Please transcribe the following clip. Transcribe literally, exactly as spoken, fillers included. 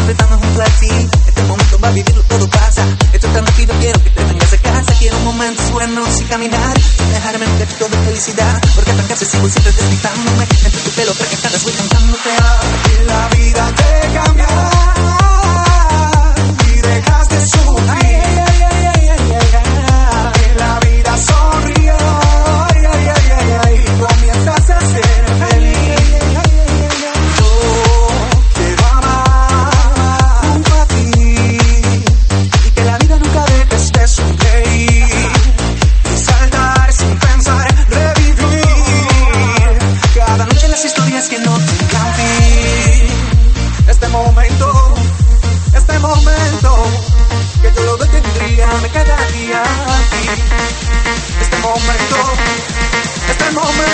estando junto a ti. Este momento va a vivirlo, todo pasa. Esto es tan rápido, quiero que te vengas a casa. Quiero momentos buenos y caminar sin dejarme un gatito de felicidad. Porque arrancarse sigo siempre deslizándome entre tu pelo, frecuentadas voy cantándote. Que la vida te cambiará y dejas de sufrir. Ay, ay, ay, ay, ay, ay, ay. Que la vida sonríe, ay, ay, ay, ay, ay, y comienzas a ser feliz. Que no tengan fin. Este momento, este momento, que yo lo detendría, me quedaría aquí. Este momento, este momento.